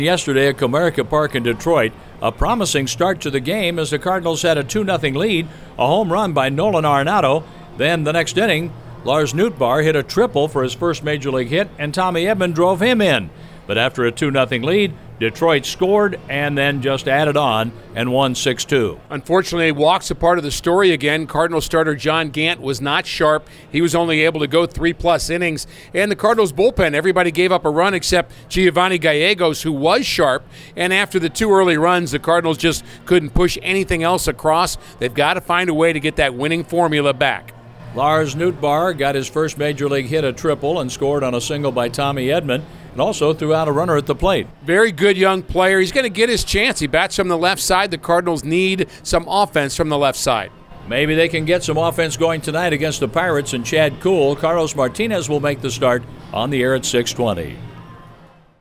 Yesterday at Comerica Park in Detroit, a promising start to the game as the Cardinals had a 2-0 lead, a home run by Nolan Arenado. Then the next inning, Lars Nootbaar hit a triple for his first Major League hit, and Tommy Edman drove him in. But after a 2-0 lead, Detroit scored and then just added on and won 6-2. Unfortunately, walks a part of the story again. Cardinals starter John Gant was not sharp. He was only able to go 3+ innings. And the Cardinals bullpen, everybody gave up a run except Giovanni Gallegos, who was sharp. And after the 2 early runs, the Cardinals just couldn't push anything else across. They've got to find a way to get that winning formula back. Lars Nootbaar got his first Major League hit, a triple, and scored on a single by Tommy Edman, and also threw out a runner at the plate. Very good young player. He's going to get his chance. He bats from the left side. The Cardinals need some offense from the left side. Maybe they can get some offense going tonight against the Pirates and Chad Kuhl. Carlos Martinez will make the start on the air at 6:20.